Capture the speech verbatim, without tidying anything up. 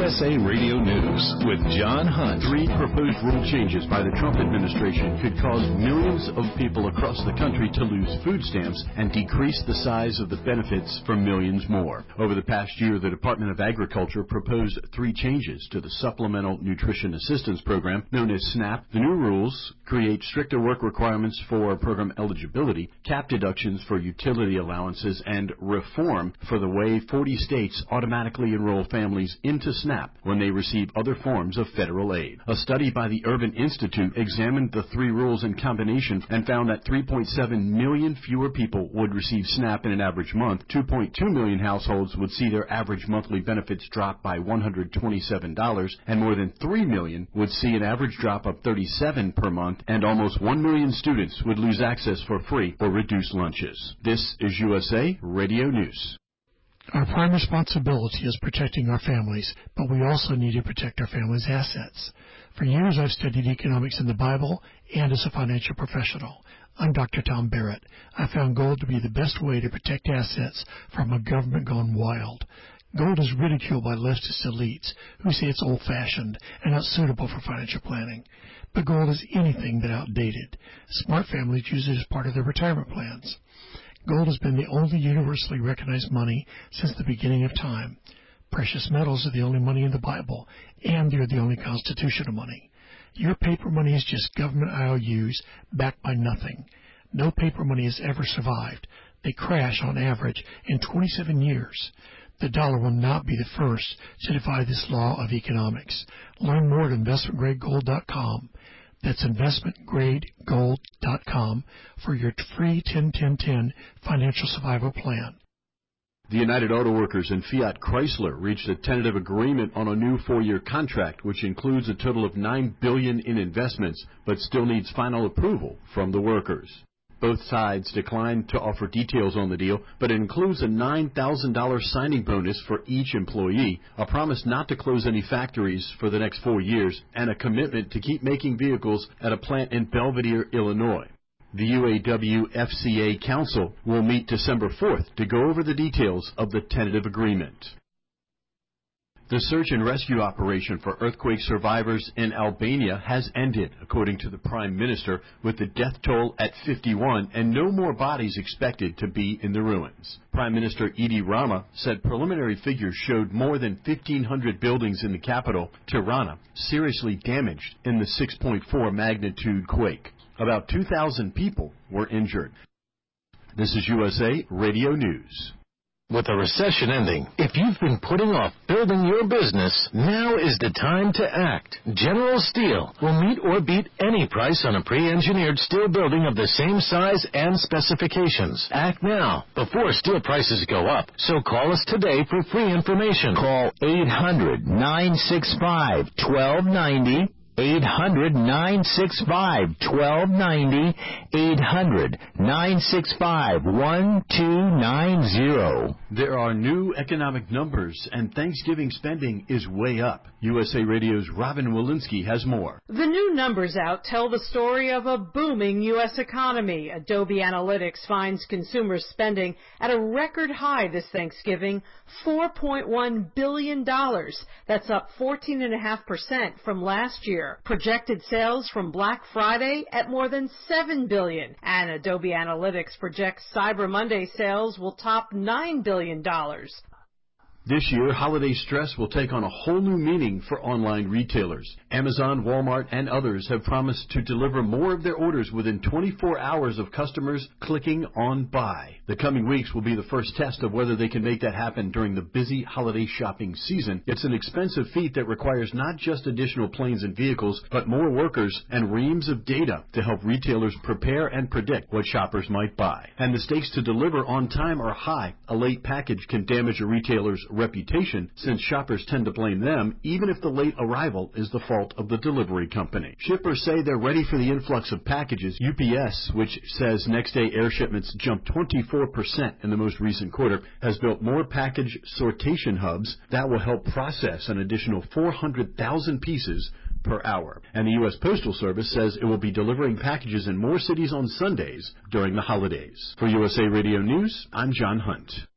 S A Radio News with John Hunt. Three proposed rule changes by the Trump administration could cause millions of people across the country to lose food stamps and decrease the size of the benefits for millions more. Over the past year, the Department of Agriculture proposed three changes to the Supplemental Nutrition Assistance Program, known as SNAP. The new rules create stricter work requirements for program eligibility, cap deductions for utility allowances, and reform for the way forty states automatically enroll families into SNAP when they receive other forms of federal aid. A study by the Urban Institute examined the three rules in combination and found that three point seven million fewer people would receive SNAP in an average month, two point two million households would see their average monthly benefits drop by one hundred twenty-seven dollars, and more than three million would see an average drop of thirty-seven dollars per month, and almost one million students would lose access for free or reduced lunches. This is U S A Radio News. Our prime responsibility is protecting our families, but we also need to protect our families' assets. For years, I've studied economics in the Bible and as a financial professional. I'm Doctor Tom Barrett. I found gold to be the best way to protect assets from a government gone wild. Gold is ridiculed by leftist elites who say it's old-fashioned and not suitable for financial planning. But gold is anything but outdated. Smart families use it as part of their retirement plans. Gold has been the only universally recognized money since the beginning of time. Precious metals are the only money in the Bible, and they're the only constitutional money. Your paper money is just government I O Us backed by nothing. No paper money has ever survived. They crash on average in twenty-seven years. The dollar will not be the first to defy this law of economics. Learn more at investment grade gold dot com. That's investment grade gold dot com for your free ten ten ten financial survival plan. The United Auto Workers and Fiat Chrysler reached a tentative agreement on a new four-year contract, which includes a total of nine billion dollars in investments, but still needs final approval from the workers. Both sides declined to offer details on the deal, but it includes a nine thousand dollars signing bonus for each employee, a promise not to close any factories for the next four years, and a commitment to keep making vehicles at a plant in Belvidere, Illinois. The U A W F C A Council will meet December fourth to go over the details of the tentative agreement. The search and rescue operation for earthquake survivors in Albania has ended, according to the Prime Minister, with the death toll at fifty-one and no more bodies expected to be in the ruins. Prime Minister Edi Rama said preliminary figures showed more than fifteen hundred buildings in the capital, Tirana, seriously damaged in the six point four magnitude quake. About two thousand people were injured. This is U S A Radio News. With the recession ending, if you've been putting off building your business, now is the time to act. General Steel will meet or beat any price on a pre-engineered steel building of the same size and specifications. Act now, before steel prices go up. So call us today for free information. Call eight hundred, nine six five, one two nine zero. eight hundred, nine six five, one two nine zero. eight hundred, nine six five, one two nine zero. There are new economic numbers, and Thanksgiving spending is way up. U S A Radio's Robin Walensky has more. The new numbers out tell the story of a booming U S economy. Adobe Analytics finds consumer spending at a record high this Thanksgiving, four point one billion dollars. That's up fourteen point five percent from last year. Projected sales from Black Friday at more than seven billion dollars. And Adobe Analytics projects Cyber Monday sales will top nine billion dollars. This year, holiday stress will take on a whole new meaning for online retailers. Amazon, Walmart, and others have promised to deliver more of their orders within twenty-four hours of customers clicking on buy. The coming weeks will be the first test of whether they can make that happen during the busy holiday shopping season. It's an expensive feat that requires not just additional planes and vehicles, but more workers and reams of data to help retailers prepare and predict what shoppers might buy. And the stakes to deliver on time are high. A late package can damage a retailer's reputation, since shoppers tend to blame them even if the late arrival is the fault of the delivery company. Shippers say they're ready for the influx of packages. U P S, which says next-day air shipments jumped twenty-four percent in the most recent quarter, has built more package sortation hubs that will help process an additional four hundred thousand pieces per hour. And the U S Postal Service says it will be delivering packages in more cities on Sundays during the holidays. For U S A Radio News, I'm John Hunt.